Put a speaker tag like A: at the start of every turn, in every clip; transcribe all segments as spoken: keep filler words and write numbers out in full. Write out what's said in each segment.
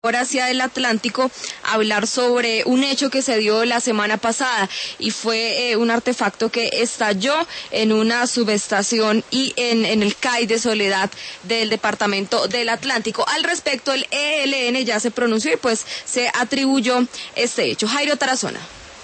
A: hacia el Atlántico, hablar sobre un hecho que se dio la semana pasada y fue eh, un artefacto que estalló en una subestación y en, en el C A I de Soledad del departamento del Atlántico. Al respecto, el E L N ya se pronunció y pues se atribuyó este hecho. Jairo Tarazona.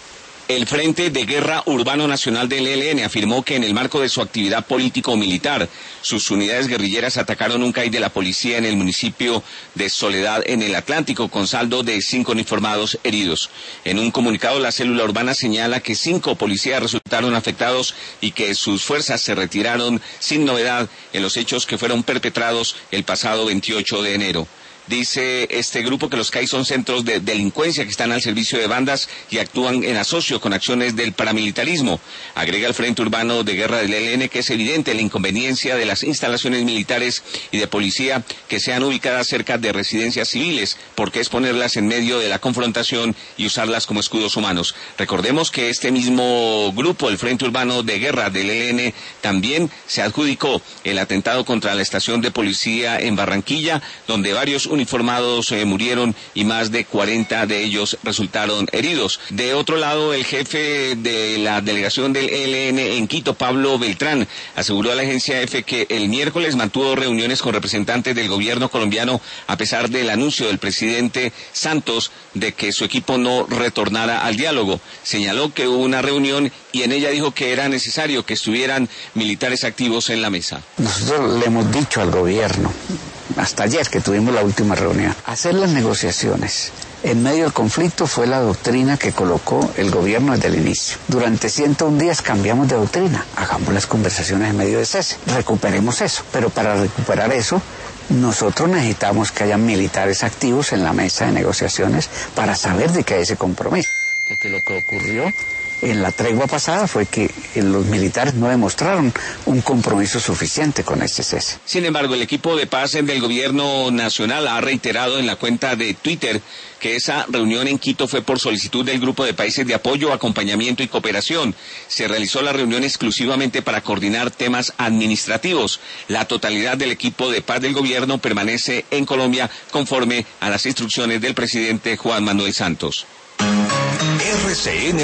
B: El Frente de Guerra Urbano Nacional del E L N afirmó que en el marco de su actividad político-militar, sus unidades guerrilleras atacaron un C A I de la policía en el municipio de Soledad, en el Atlántico, con saldo de cinco uniformados heridos. En un comunicado, la célula urbana señala que cinco policías resultaron afectados y que sus fuerzas se retiraron sin novedad en los hechos que fueron perpetrados el pasado veintiocho de enero. Dice este grupo que los C A I son centros de delincuencia que están al servicio de bandas y actúan en asocio con acciones del paramilitarismo. Agrega el Frente Urbano de Guerra del E L N que es evidente la inconveniencia de las instalaciones militares y de policía que sean ubicadas cerca de residencias civiles, porque es ponerlas en medio de la confrontación y usarlas como escudos humanos. Recordemos que este mismo grupo, el Frente Urbano de Guerra del E L N, también se adjudicó el atentado contra la estación de policía en Barranquilla, donde varios uniformados eh, murieron y más de cuarenta de ellos resultaron heridos. De otro lado, el jefe de la delegación del E L N en Quito, Pablo Beltrán, aseguró a la agencia EFE que el miércoles mantuvo reuniones con representantes del gobierno colombiano a pesar del anuncio del presidente Santos de que su equipo no retornara al diálogo. Señaló que hubo una reunión y en ella dijo que era necesario que estuvieran militares activos en la mesa.
C: Nosotros le hemos dicho al gobierno, hasta ayer que tuvimos la última reunión, hacer las negociaciones en medio del conflicto fue la doctrina que colocó el gobierno desde el inicio. Durante ciento un días cambiamos de doctrina, hagamos las conversaciones en medio de cese, recuperemos eso, pero para recuperar eso nosotros necesitamos que haya militares activos en la mesa de negociaciones para saber de qué hay ese compromiso. Porque lo que ocurrió en la tregua pasada fue que los militares no demostraron un compromiso suficiente con este cese.
B: Sin embargo, el equipo de paz del gobierno nacional ha reiterado en la cuenta de Twitter que esa reunión en Quito fue por solicitud del Grupo de Países de Apoyo, Acompañamiento y Cooperación. Se realizó la reunión exclusivamente para coordinar temas administrativos. La totalidad del equipo de paz del gobierno permanece en Colombia conforme a las instrucciones del presidente Juan Manuel Santos.
D: R C N